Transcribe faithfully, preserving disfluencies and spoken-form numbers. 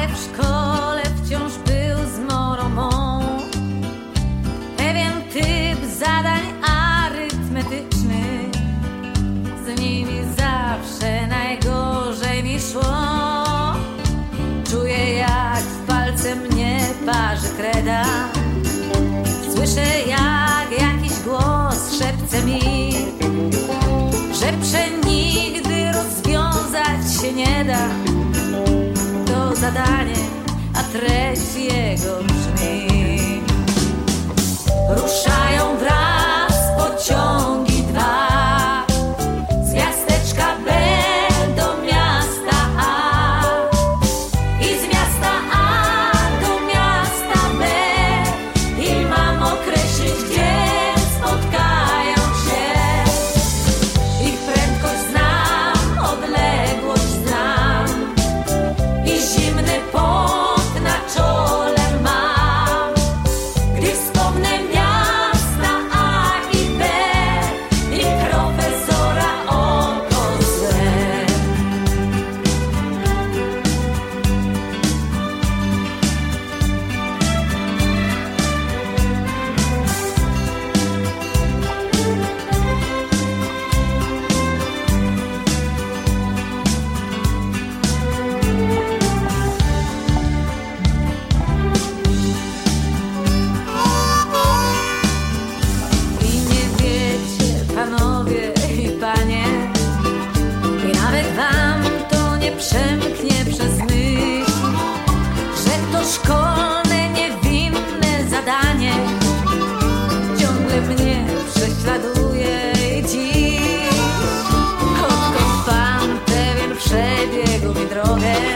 w szkole wciąż był zmorą mą. Pewien typ zadań arytmetycznych, z nimi zawsze najgorzej mi szło. Czuję, jak w palce mnie parzy kreda. Słyszę, jak jakiś głos szepce mi, że przenigdy rozwiązać się nie da to zadanie, a treść jego brzmi: ruszają wraz pociągi dwa z miasteczka B do miasta A i z miasta A do miasta B, i mam określić, gdzie spotkają się. Ich prędkość znam, odległość znam i zimny pot na czole mam, gdy wspomnę miasta A i B i profesora oko złe. I nie wiecie, panowie i panie, i nawet wam to nie przemknie przez myśl, że to szkolne, niewinne zadanie ciągle mnie prześladuje i dziś, odkąd pan pewien przebiegł mi drogę.